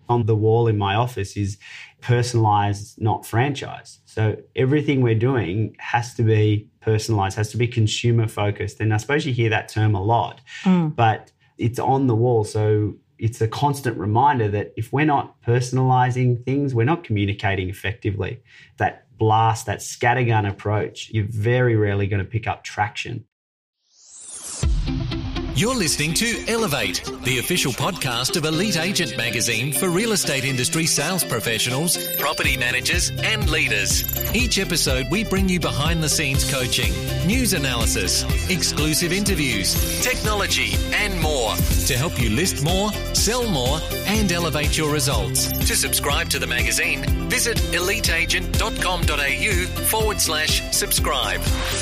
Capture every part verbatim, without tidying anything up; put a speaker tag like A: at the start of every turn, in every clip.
A: on the wall in my office is personalised, not franchise. So everything we're doing has to be personalised, has to be consumer focused. And I suppose you hear that term a lot, mm. but it's on the wall. So it's a constant reminder that if we're not personalising things, we're not communicating effectively. That blast, that scattergun approach, you're very rarely going to pick up traction.
B: You're listening to Elevate, the official podcast of Elite Agent Magazine for real estate industry sales professionals, property managers and leaders. Each episode we bring you behind the scenes coaching, news analysis, exclusive interviews, technology and more to help you list more, sell more and elevate your results. To subscribe to the magazine, visit eliteagent.com.au forward slash subscribe.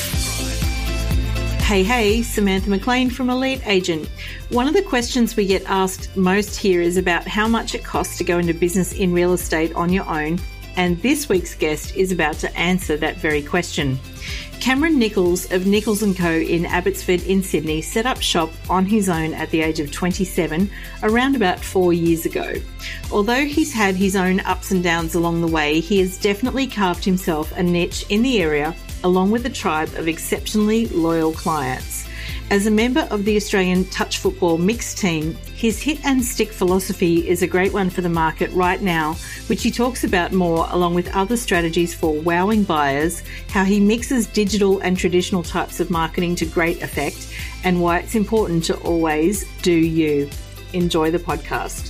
C: Hey, hey, Samantha McLean from Elite Agent. One of the questions we get asked most here is about how much it costs to go into business in real estate on your own, and this week's guest is about to answer that very question. Cameron Nichols of Nichols and Co in Abbotsford in Sydney set up shop on his own at the age of twenty-seven, around about four years ago. Although he's had his own ups and downs along the way, he has definitely carved himself a niche in the area, along with a tribe of exceptionally loyal clients. As a member of the Australian touch football mixed team, his hit and stick philosophy is a great one for the market right now, which he talks about more along with other strategies for wowing buyers, how he mixes digital and traditional types of marketing to great effect, and why it's important to always do you. Enjoy the podcast.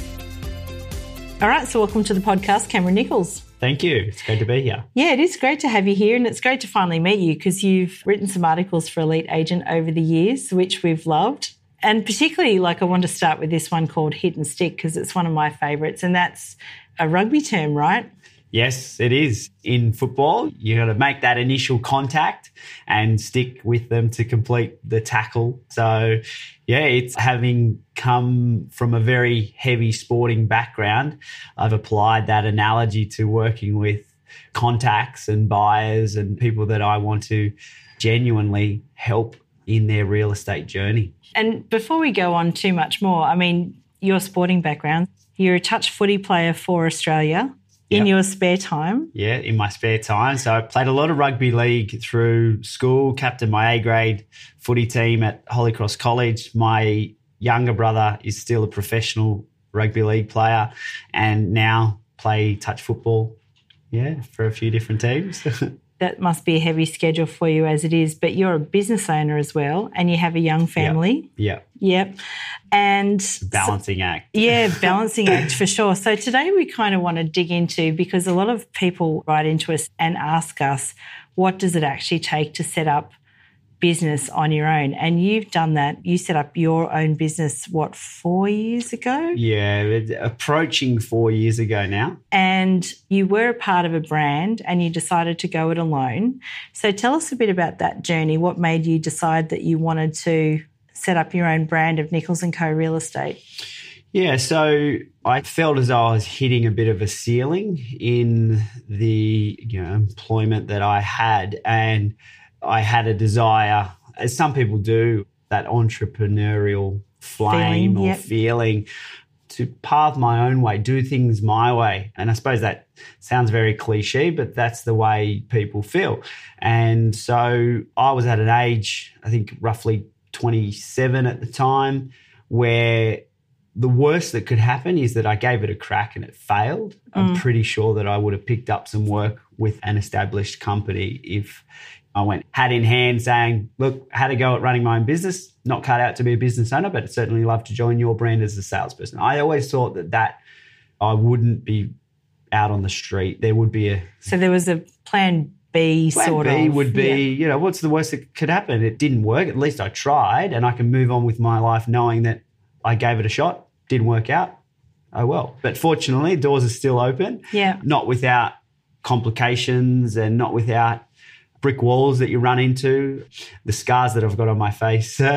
C: All right, so welcome to the podcast, Cameron Nichols.
A: Thank you. It's great to be here.
C: Yeah, it is great to have you here, and it's great to finally meet you because you've written some articles for Elite Agent over the years, which we've loved. And particularly, like, I want to start with this one called hit and stick because it's one of my favourites, and that's a rugby term, right?
A: Yes, it is. In football, you got to make that initial contact and stick with them to complete the tackle. So, yeah, it's having come from a very heavy sporting background. I've applied that analogy to working with contacts and buyers and people that I want to genuinely help in their real estate journey.
C: And before we go on too much more, I mean, your sporting background, you're a touch footy player for Australia. In yep. your spare time?
A: Yeah, in my spare time. So I played a lot of rugby league through school, captained my A-grade footy team at Holy Cross College. My younger brother is still a professional rugby league player and now play touch football, yeah, for a few different teams.
C: That must be a heavy schedule for you as it is, but you're a business owner as well and you have a young family.
A: Yep.
C: Yep. yep. And
A: balancing
C: so,
A: act.
C: Yeah, balancing act for sure. So today we kind of want to dig into, because a lot of people write into us and ask us, what does it actually take to set up business on your own? And you've done that. You set up your own business, what, four years ago?
A: Yeah, approaching four years ago now.
C: And you were a part of a brand and you decided to go it alone. So tell us a bit about that journey. What made you decide that you wanted to set up your own brand of Nichols and Co Real Estate?
A: Yeah, so I felt as though I was hitting a bit of a ceiling in the, you know, employment that I had, and I had a desire, as some people do, that entrepreneurial flame feeling, or yep. feeling to pave my own way, do things my way. And I suppose that sounds very cliche, but that's the way people feel. And so I was at an age, I think roughly twenty-seven at the time, where the worst that could happen is that I gave it a crack and it failed. Mm. I'm pretty sure that I would have picked up some work with an established company if I went hat in hand saying, look, I had a go at running my own business, not cut out to be a business owner, but I'd certainly love to join your brand as a salesperson. I always thought that that I wouldn't be out on the street. There would be a...
C: So there was a plan B
A: plan
C: sort
A: B
C: of.
A: would be,
C: yeah.
A: you know, what's the worst that could happen? It didn't work. At least I tried, and I can move on with my life knowing that I gave it a shot, didn't work out. Oh, well. But fortunately, doors are still open.
C: Yeah. Not
A: without complications and not without brick walls that you run into, the scars that I've got on my face.
C: They're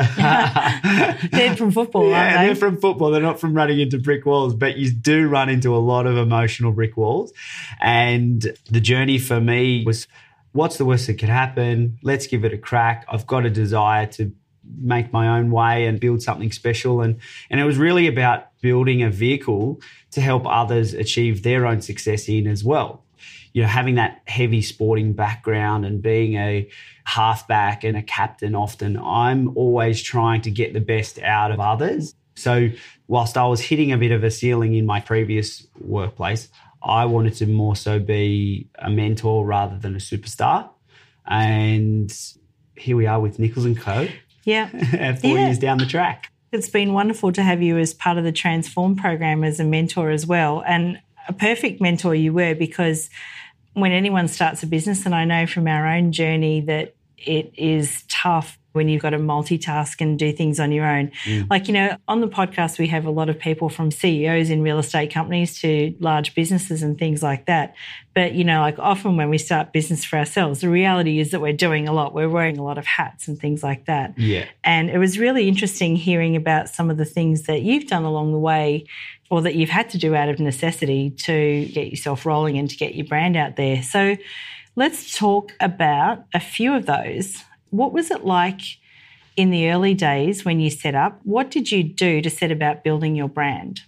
C: from football,
A: yeah,
C: aren't they?
A: They're from football. They're not from running into brick walls, but you do run into a lot of emotional brick walls. And the journey for me was, what's the worst that could happen? Let's give it a crack. I've got a desire to make my own way and build something special. And, and it was really about building a vehicle to help others achieve their own success in as well. You know, having that heavy sporting background and being a halfback and a captain often, I'm always trying to get the best out of others. So whilst I was hitting a bit of a ceiling in my previous workplace, I wanted to more so be a mentor rather than a superstar. And here we are with Nichols and Co.
C: Yeah.
A: Four
C: yeah.
A: years down the track.
C: It's been wonderful to have you as part of the Transform program as a mentor as well. And a perfect mentor you were, because when anyone starts a business, and I know from our own journey that it is tough when you've got to multitask and do things on your own. Mm. Like, you know, on the podcast, we have a lot of people from C E Os in real estate companies to large businesses and things like that. But, you know, like often when we start business for ourselves, the reality is that we're doing a lot. We're wearing a lot of hats and things like that.
A: Yeah.
C: And it was really interesting hearing about some of the things that you've done along the way, or that you've had to do out of necessity to get yourself rolling and to get your brand out there. So let's talk about a few of those. What was it like in the early days when you set up? What did you do to set about building your brand?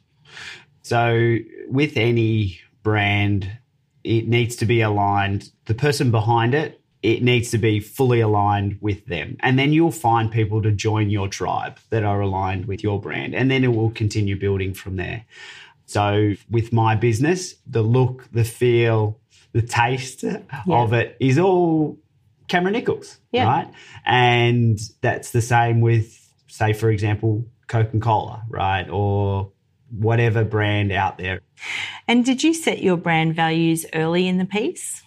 A: So with any brand, it needs to be aligned. The person behind it, it needs to be fully aligned with them. And then you'll find people to join your tribe that are aligned with your brand. And then it will continue building from there. So with my business, the look, the feel, the taste yeah. of it is all Cameron Nichols, yeah. right? And that's the same with, say, for example, Coca-Cola, right? Or whatever brand out there.
C: And did you set your brand values early in the piece?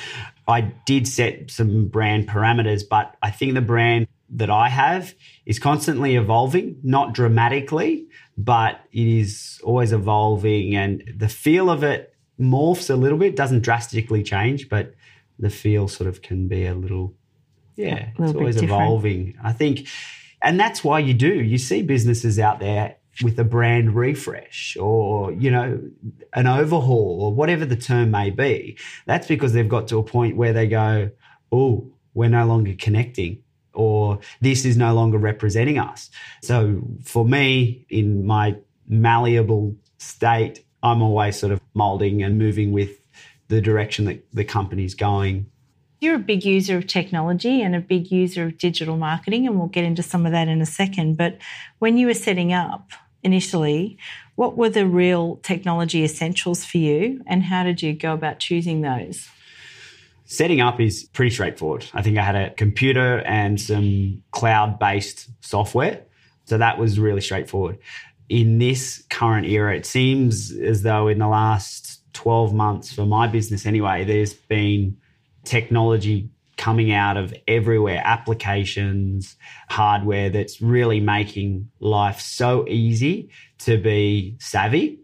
A: I did set some brand parameters, but I think the brand that I have is constantly evolving, not dramatically, but it is always evolving, and the feel of it morphs a little bit, doesn't drastically change, but the feel sort of can be a little, yeah,
C: a little
A: it's always
C: different.
A: evolving, I think. And that's why you do. You see businesses out there with a brand refresh or, you know, an overhaul or whatever the term may be. That's because they've got to a point where they go, oh, we're no longer connecting, or this is no longer representing us. So for me, in my malleable state, I'm always sort of molding and moving with the direction that the company's going.
C: You're a big user of technology and a big user of digital marketing, and we'll get into some of that in a second. But when you were setting up initially, what were the real technology essentials for you, and how did you go about choosing those?
A: Setting up is pretty straightforward. I think I had a computer and some cloud-based software, so that was really straightforward. In this current era, it seems as though in the last twelve months, for my business anyway, there's been technology coming out of everywhere, applications, hardware that's really making life so easy to be savvy.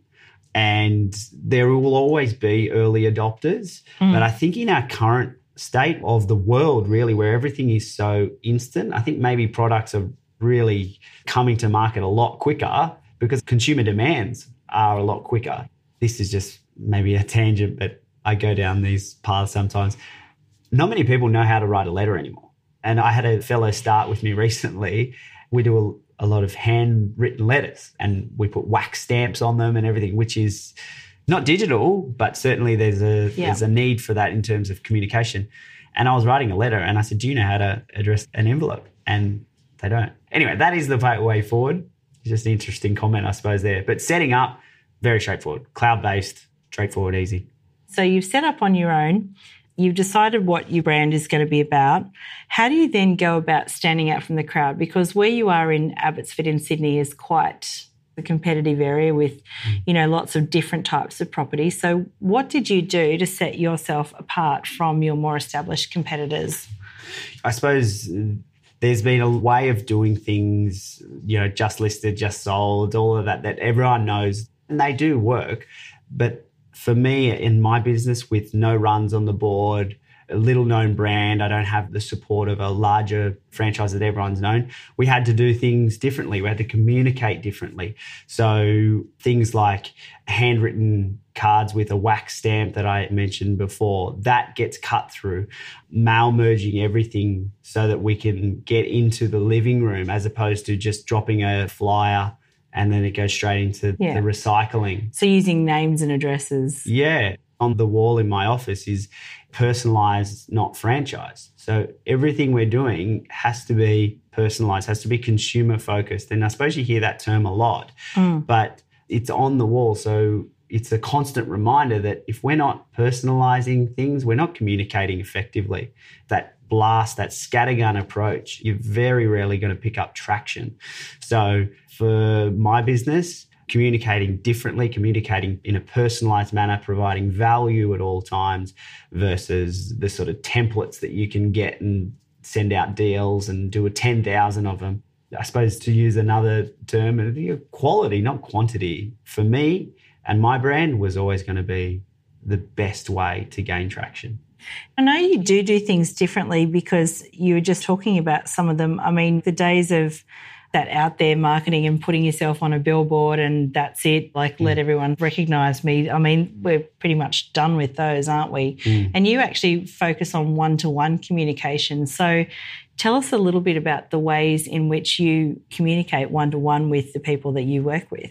A: And there will always be early adopters. Mm. But I think in our current state of the world, really, where everything is so instant, I think maybe products are really coming to market a lot quicker because consumer demands are a lot quicker. This is just maybe a tangent, but I go down these paths sometimes. Not many people know how to write a letter anymore. And I had a fellow start with me recently. We do a, a lot of handwritten letters and we put wax stamps on them and everything, which is not digital, but certainly there's a yeah. there's a need for that in terms of communication. And I was writing a letter and I said, do you know how to address an envelope? And they don't. Anyway, that is the way forward. It's just an interesting comment, I suppose, there. But setting up, very straightforward, cloud-based, straightforward, easy.
C: So you've set up on your own. You've decided what your brand is going to be about. How do you then go about standing out from the crowd? Because where you are in Abbotsford in Sydney is quite a competitive area with, you know, lots of different types of property. So what did you do to set yourself apart from your more established competitors?
A: I suppose there's been a way of doing things, you know, just listed, just sold, all of that, that everyone knows, and they do work. But for me, in my business, with no runs on the board, a little known brand. I don't have the support of a larger franchise that everyone's known. We had to do things differently. We had to communicate differently. So things like handwritten cards with a wax stamp that I mentioned before, that gets cut through. Mail merging everything so that we can get into the living room as opposed to just dropping a flyer and then it goes straight into yeah. the recycling.
C: So using names and addresses.
A: Yeah. On the wall in my office is personalised, not franchised. So everything we're doing has to be personalised, has to be consumer focused. And I suppose you hear that term a lot, mm. but it's on the wall. So it's a constant reminder that if we're not personalising things, we're not communicating effectively. That blast, that scattergun approach, you're very rarely going to pick up traction. So for my business, communicating differently, communicating in a personalised manner, providing value at all times versus the sort of templates that you can get and send out deals and do a ten thousand of them. I suppose to use another term, quality, not quantity. For me and my brand was always going to be the best way to gain traction.
C: I know you do do things differently because you were just talking about some of them. I mean, the days of that out there marketing and putting yourself on a billboard and that's it, like mm. let everyone recognise me. I mean, we're pretty much done with those, aren't we? Mm. And you actually focus on one-to-one communication. So tell us a little bit about the ways in which you communicate one-to-one with the people that you work with.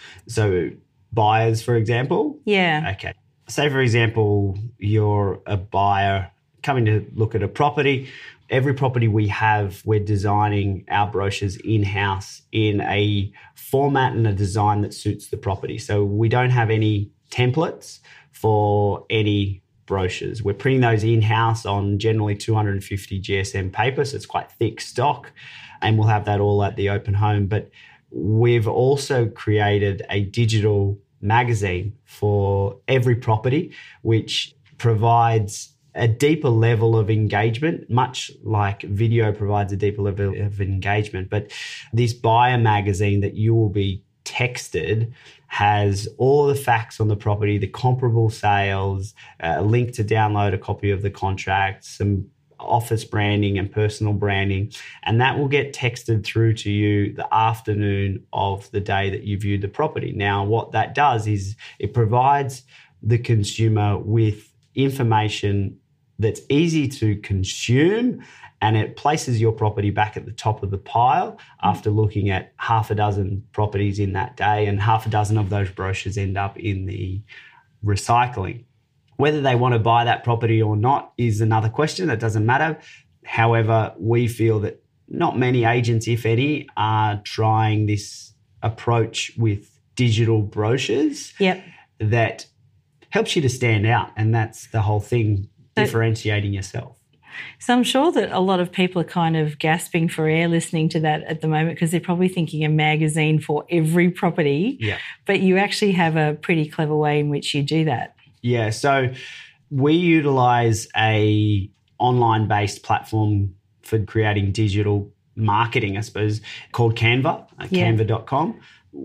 A: So buyers, for example?
C: Yeah.
A: Okay. Say, for example, you're a buyer coming to look at a property. Every property we have, we're designing our brochures in-house in a format and a design that suits the property. So we don't have any templates for any brochures. We're printing those in-house on generally two hundred fifty G S M paper, so it's quite thick stock, and we'll have that all at the open home. But we've also created a digital magazine for every property, which provides a deeper level of engagement, much like video provides a deeper level of engagement. But this buyer magazine that you will be texted has all the facts on the property, the comparable sales, a link to download a copy of the contract, some office branding and personal branding, and that will get texted through to you the afternoon of the day that you viewed the property. Now, what that does is it provides the consumer with information that's easy to consume, and it places your property back at the top of the pile after looking at half a dozen properties in that day, and half a dozen of those brochures end up in the recycling. Whether they want to buy that property or not is another question. That doesn't matter. However, we feel that not many agents, if any, are trying this approach with digital brochures
C: yep.
A: that helps you to stand out, and that's the whole thing. Differentiating yourself.
C: So I'm sure that a lot of people are kind of gasping for air listening to that at the moment because they're probably thinking a magazine for every property.
A: Yeah.
C: But you actually have a pretty clever way in which you do that.
A: Yeah. So we utilise a online-based platform for creating digital marketing, I suppose, called Canva, uh, yeah. canva dot com.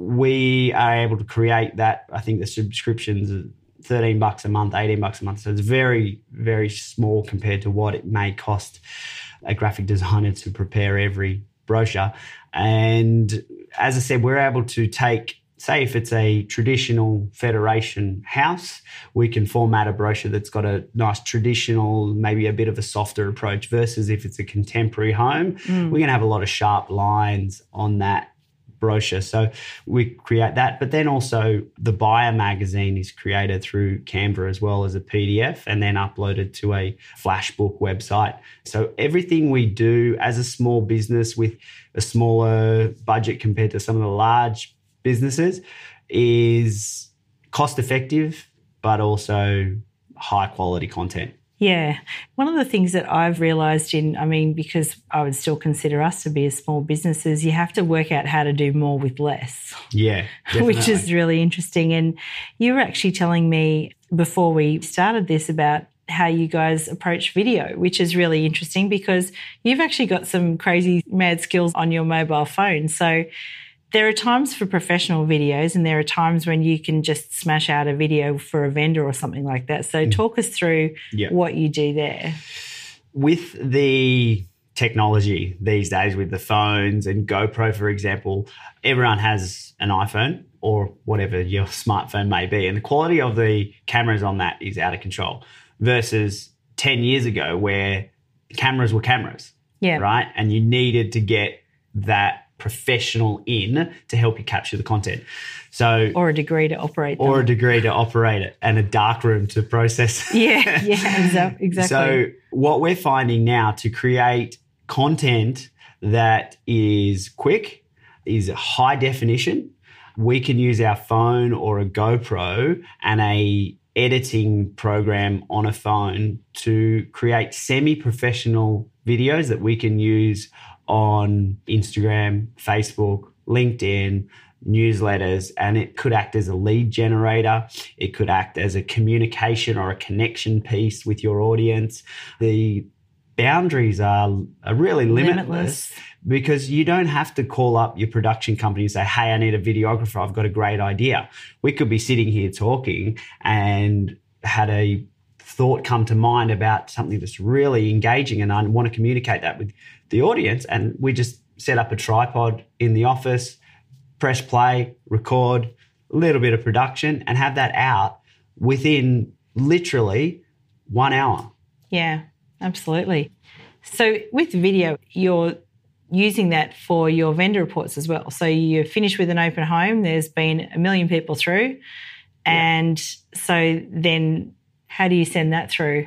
A: We are able to create that. I think the subscriptions thirteen bucks a month, eighteen bucks a month. So it's very, very small compared to what it may cost a graphic designer to prepare every brochure. And as I said, we're able to take, say if it's a traditional Federation house, we can format a brochure that's got a nice traditional, maybe a bit of a softer approach versus if it's a contemporary home, mm. we're going to have a lot of sharp lines on that brochure. So we create that. But then also the buyer magazine is created through Canva as well as a P D F and then uploaded to a Flashbook website. So everything we do as a small business with a smaller budget compared to some of the large businesses is cost effective, but also high quality content.
C: Yeah. One of the things that I've realised in, I mean, because I would still consider us to be a small business, is you have to work out how to do more with less.
A: Yeah, definitely.
C: Which is really interesting. And you were actually telling me before we started this about how you guys approach video, which is really interesting because you've actually got some crazy mad skills on your mobile phone. So There are times for professional videos and there are times when you can just smash out a video for a vendor or something like that. So mm. talk us through yep. what you do there.
A: With the technology these days, with the phones and GoPro, for example, everyone has an iPhone or whatever your smartphone may be, and the quality of the cameras on that is out of control versus ten years ago where cameras were cameras,
C: yeah.
A: right? And you needed to get that professional in to help you capture the content. So
C: or a degree to operate them.
A: Or a degree to operate it and a dark room to process.
C: Yeah, yeah, exactly.
A: So what we're finding now to create content that is quick, is high definition, we can use our phone or a GoPro and a editing program on a phone to create semi-professional videos that we can use on Instagram, Facebook, LinkedIn, newsletters, and it could act as a lead generator. It could act as a communication or a connection piece with your audience. The boundaries are, are really limitless, limitless because you don't have to call up your production company and say, hey, I need a videographer. I've got a great idea. We could be sitting here talking and had a thought come to mind about something that's really engaging and I want to communicate that with the audience, and we just set up a tripod in the office, press play, record, a little bit of production and have that out within literally one hour.
C: Yeah, absolutely. So with video, you're using that for your vendor reports as well. So you finish with an open home, there's been a million people through, and yeah. so then how do you send that through?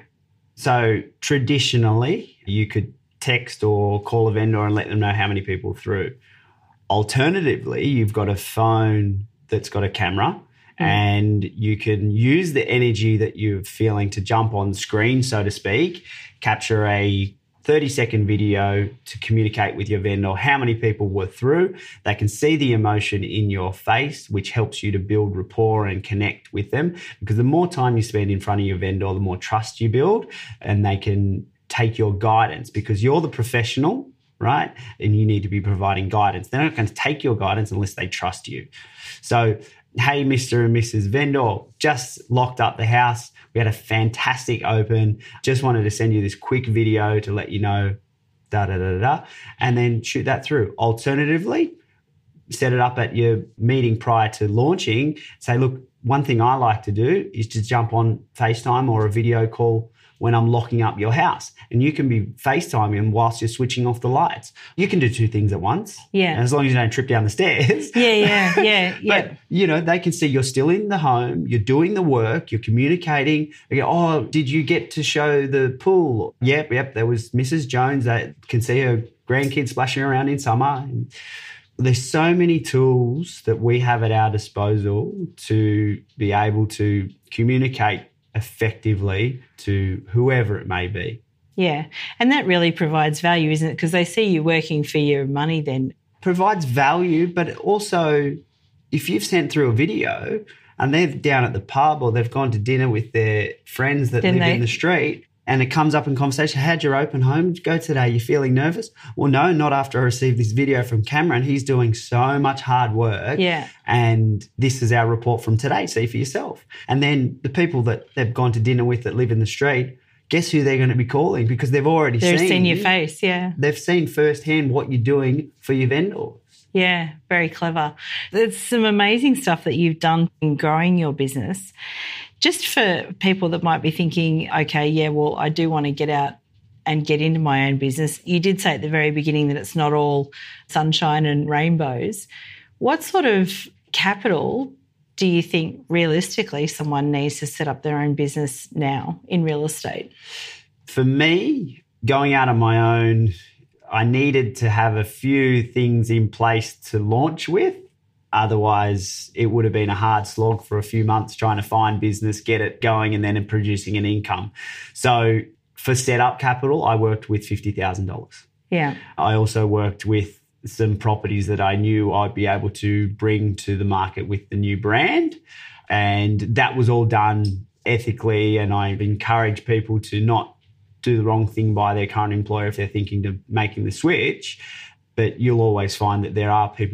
A: So traditionally, you could text or call a vendor and let them know how many people through. Alternatively, you've got a phone that's got a camera mm. and you can use the energy that you're feeling to jump on screen, so to speak, capture a thirty second video to communicate with your vendor how many people were through. They can see the emotion in your face, which helps you to build rapport and connect with them, because the more time you spend in front of your vendor, the more trust you build, and they can take your guidance because you're the professional, right? And you need to be providing guidance. They're not going to take your guidance unless they trust you. So, hey, Mister and Missus Vendor, just locked up the house. We had a fantastic open. Just wanted to send you this quick video to let you know, da, da, da, da, and then shoot that through. Alternatively, set it up at your meeting prior to launching. Say, look, one thing I like to do is to jump on FaceTime or a video call when I'm locking up your house. And you can be FaceTiming whilst you're switching off the lights. You can do two things at once.
C: Yeah.
A: As long as you don't trip down the stairs.
C: Yeah, yeah, yeah, yeah.
A: But, you know, they can see you're still in the home, you're doing the work, you're communicating. They go, oh, did you get to show the pool? Yep, yep, there was Missus Jones that can see her grandkids splashing around in summer. And there's so many tools that we have at our disposal to be able to communicate effectively to whoever it may be.
C: Yeah, and that really provides value, isn't it? Because they see you working for your money then.
A: Provides value, but also if you've sent through a video and they're down at the pub or they've gone to dinner with their friends that then live they- in the street and it comes up in conversation, how'd your open home go today? You feeling nervous? Well, no, not after I received this video from Cameron. He's doing so much hard work.
C: Yeah.
A: And this is our report from today. See for yourself. And then the people that they've gone to dinner with that live in the street, guess who they're going to be calling because they've already
C: They've
A: seen.
C: They've seen your face, yeah.
A: They've seen firsthand what you're doing for your vendors.
C: Yeah, very clever. There's some amazing stuff that you've done in growing your business. Just for people that might be thinking, okay, yeah, well, I do want to get out and get into my own business. You did say at the very beginning that it's not all sunshine and rainbows. What sort of capital do you think realistically someone needs to set up their own business now in real estate?
A: For me, going out on my own, I needed to have a few things in place to launch with. Otherwise, it would have been a hard slog for a few months trying to find business, get it going, and then producing an income. So for setup capital, I worked with fifty thousand dollars.
C: Yeah.
A: I also worked with some properties that I knew I'd be able to bring to the market with the new brand. And that was all done ethically. And I've encouraged people to not do the wrong thing by their current employer if they're thinking of making the switch. But you'll always find that there are people that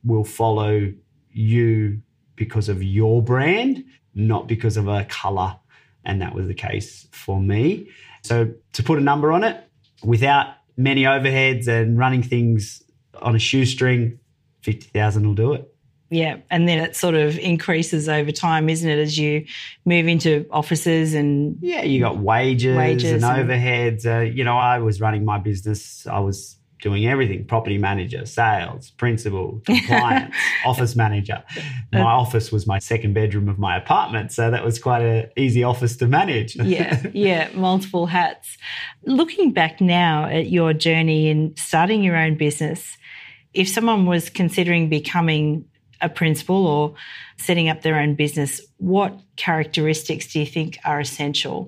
A: will follow you because of your brand, not because of a colour. And that was the case for me. So to put a number on it, without many overheads and running things on a shoestring, fifty thousand will do it.
C: Yeah, and then it sort of increases over time, isn't it, as you move into offices and...
A: Yeah, you got wages,
C: wages
A: and,
C: and
A: overheads. Uh, you know, I was running my business. I was doing everything, property manager, sales, principal, compliance, office manager. My office was my second bedroom of my apartment, so that was quite an easy office to manage.
C: yeah, yeah, multiple hats. Looking back now at your journey in starting your own business, if someone was considering becoming a principal or setting up their own business, what characteristics do you think are essential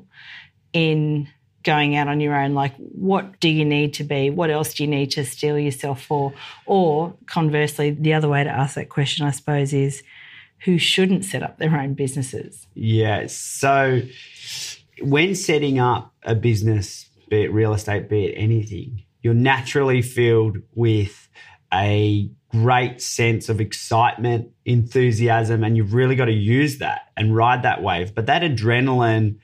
C: in going out on your own? Like, what do you need to be? What else do you need to steel yourself for? Or conversely, the other way to ask that question, I suppose, is who shouldn't set up their own businesses?
A: Yeah, so when setting up a business, be it real estate, be it anything, you're naturally filled with a great sense of excitement, enthusiasm, and you've really got to use that and ride that wave. But that adrenaline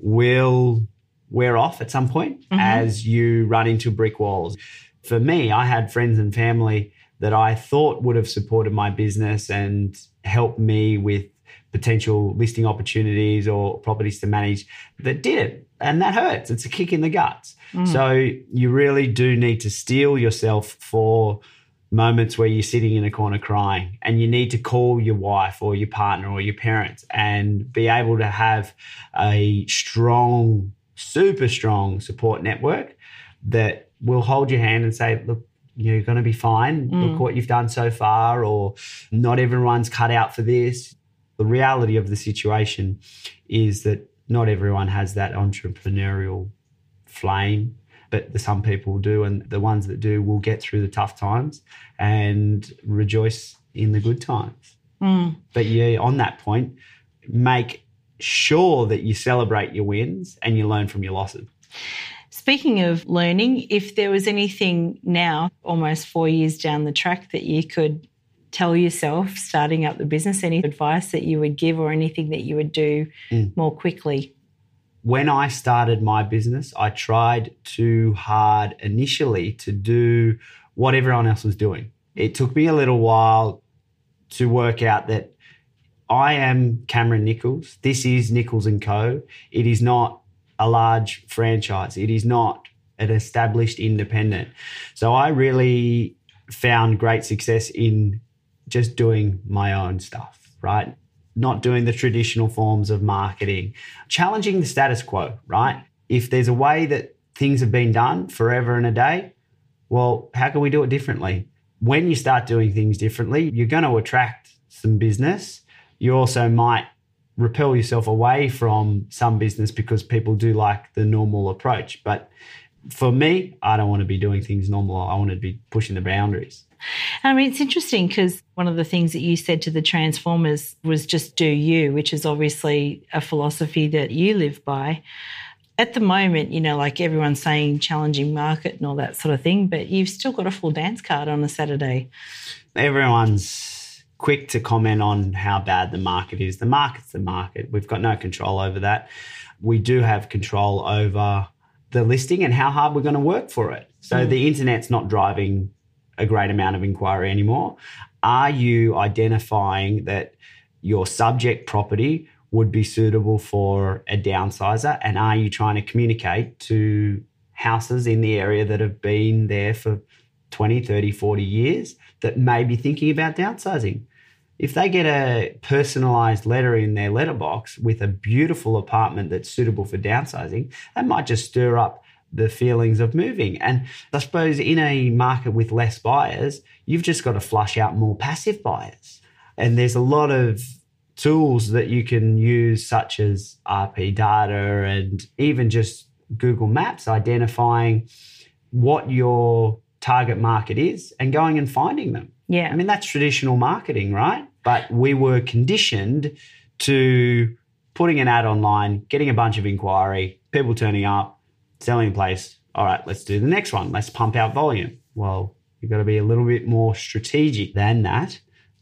A: will wear off at some point mm-hmm. as you run into brick walls. For me, I had friends and family that I thought would have supported my business and helped me with potential listing opportunities or properties to manage that didn't. And that hurts. It's a kick in the guts. Mm. So you really do need to steel yourself for moments where you're sitting in a corner crying, and you need to call your wife or your partner or your parents and be able to have a strong, super strong support network that will hold your hand and say, look, you're going to be fine. Mm. Look what you've done so far, or not everyone's cut out for this. The reality of the situation is that not everyone has that entrepreneurial flame, but some people do, and the ones that do will get through the tough times and rejoice in the good times. Mm. But yeah, on that point, make sure that you celebrate your wins and you learn from your losses.
C: Speaking of learning, if there was anything now, almost four years down the track, that you could tell yourself starting up the business, any advice that you would give or anything that you would do mm. more quickly? When
A: I started my business, I tried too hard initially to do what everyone else was doing. It took me a little while to work out that I am Cameron Nichols. This is Nichols and Co. It is not a large franchise. It is not an established independent. So I really found great success in just doing my own stuff, right? Not doing the traditional forms of marketing, challenging the status quo, right? If there's a way that things have been done forever and a day, well, how can we do it differently? When you start doing things differently, you're going to attract some business. You also might repel yourself away from some business because people do like the normal approach. But for me, I don't want to be doing things normal. I want to be pushing the boundaries.
C: I mean, it's interesting because one of the things that you said to the Transformers was just do you, which is obviously a philosophy that you live by. At the moment, you know, like everyone's saying challenging market and all that sort of thing, but you've still got a full dance card on a Saturday.
A: Everyone's quick to comment on how bad the market is. The market's the market. We've got no control over that. We do have control over the listing and how hard we're going to work for it. So mm. the internet's not driving a great amount of inquiry anymore. Are you identifying that your subject property would be suitable for a downsizer? And are you trying to communicate to houses in the area that have been there for twenty, thirty, forty years that may be thinking about downsizing? If they get a personalised letter in their letterbox with a beautiful apartment that's suitable for downsizing, that might just stir up the feelings of moving. And I suppose in a market with less buyers, you've just got to flush out more passive buyers. And there's a lot of tools that you can use, such as R P data and even just Google Maps, identifying what your target market is and going and finding them.
C: Yeah.
A: I mean, that's traditional marketing, right? But we were conditioned to putting an ad online, getting a bunch of inquiry, people turning up, selling a place. All right, let's do the next one. Let's pump out volume. Well, You've got to be a little bit more strategic than that.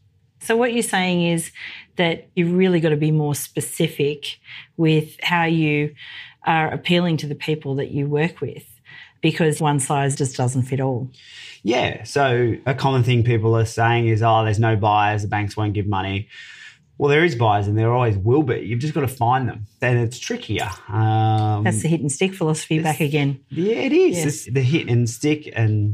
C: So what you're saying is that you've really got to be more specific with how you are appealing to the people that you work with, because one size just doesn't fit all.
A: Yeah. So a common thing people are saying is, oh, there's no buyers, the banks won't give money. Well, there is buyers and there always will be. You've just got to find them. And it's trickier. Um,
C: That's the hit and stick philosophy back again.
A: Yeah, it is.
C: Yes.
A: It's the hit and stick. And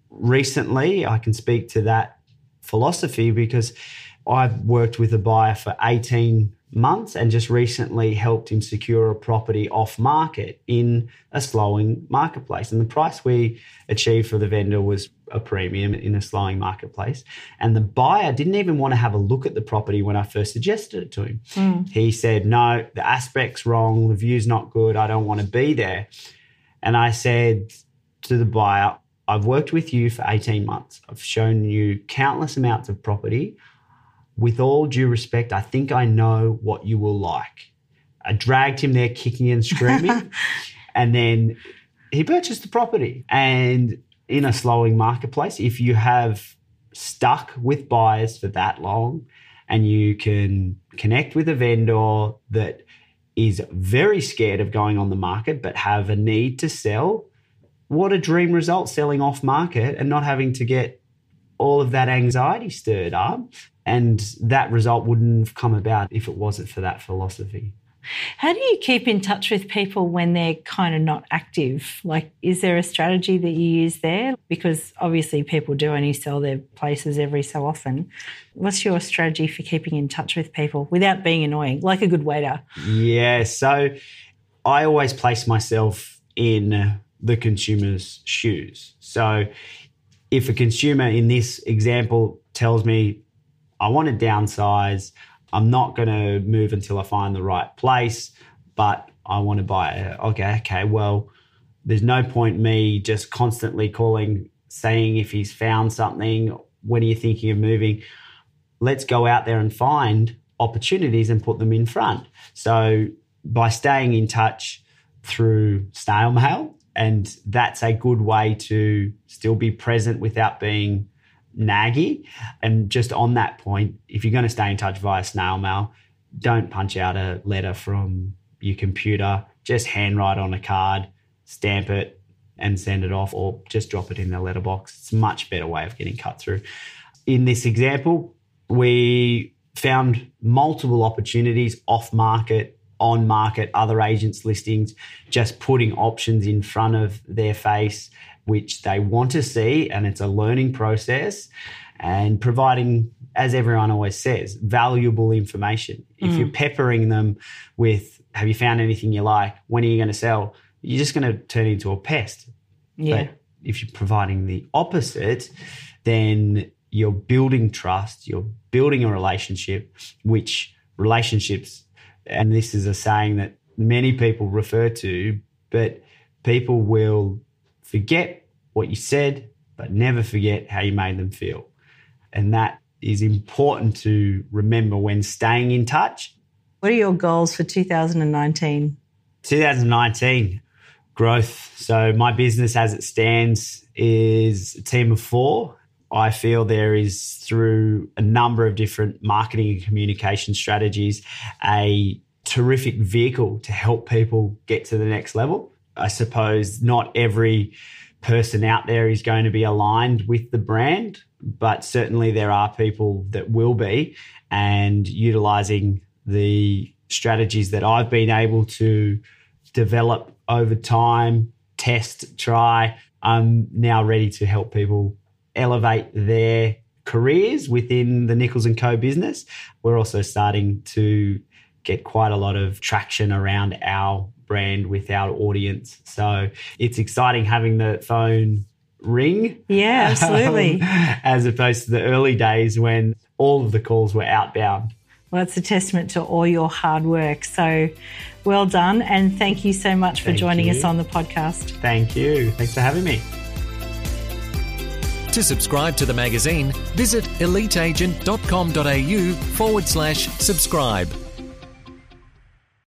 A: recently I can speak to that philosophy because I've worked with a buyer for eighteen months and just recently helped him secure a property off market in a slowing marketplace. And the price we achieved for the vendor was a premium in a slowing marketplace. And the buyer didn't even want to have a look at the property when I first suggested it to him. Mm. He said, no, the aspect's wrong, the view's not good, I don't want to be there. And I said to the buyer, I've worked with you for eighteen months. I've shown you countless amounts of property. With all due respect, I think I know what you will like. I dragged him there kicking and screaming and then he purchased the property. And in a slowing marketplace, if you have stuck with buyers for that long and you can connect with a vendor that is very scared of going on the market but have a need to sell, what a dream result, selling off market and not having to get all of that anxiety stirred up. And that result wouldn't have come about if it wasn't for that philosophy.
C: How do you keep in touch with people when they're kind of not active? Like, is there a strategy that you use there? Because obviously people do only sell their places every so often. What's your strategy for keeping in touch with people without being annoying, like a good waiter?
A: Yeah, so I always place myself in the consumer's shoes. So if a consumer in this example tells me, I want to downsize, I'm not going to move until I find the right place, but I want to buy it. Okay, okay, well, there's no point me just constantly calling, saying if he's found something, when are you thinking of moving? Let's go out there and find opportunities and put them in front. So by staying in touch through snail mail, and that's a good way to still be present without being naggy. And just on that point, if you're going to stay in touch via snail mail, don't punch out a letter from your computer. Just handwrite on a card, stamp it and send it off, or just drop it in the letterbox. It's a much better way of getting cut through. In this example, we found multiple opportunities off market, on market, other agents' listings, just putting options in front of their face which they want to see, and it's a learning process, and providing, as everyone always says, valuable information. If mm. you're peppering them with, have you found anything you like? When are you going to sell? You're just going to turn into a pest.
C: Yeah.
A: But if you're providing the opposite, then you're building trust, you're building a relationship, which relationships, and this is a saying that many people refer to, but people will forget what you said, but never forget how you made them feel. And that is important to remember when staying in touch.
C: What are your goals for two thousand nineteen?
A: twenty nineteen, growth. So my business as it stands is a team of four. I feel there is, through a number of different marketing and communication strategies, a terrific vehicle to help people get to the next level. I suppose not every person out there is going to be aligned with the brand, but certainly there are people that will be, and utilising the strategies that I've been able to develop over time, test, try, I'm now ready to help people elevate their careers within the Nichols and Co business. We're also starting to get quite a lot of traction around our brand with our audience. So it's exciting having the phone ring.
C: Yeah, absolutely.
A: Um, as opposed to the early days when all of the calls were outbound.
C: Well, it's a testament to all your hard work. So well done. And thank you so much for
A: Thank
C: joining
A: you.
C: us on the podcast.
A: Thank you. Thanks for having me.
B: To subscribe to the magazine, visit eliteagent.com.au forward slash subscribe.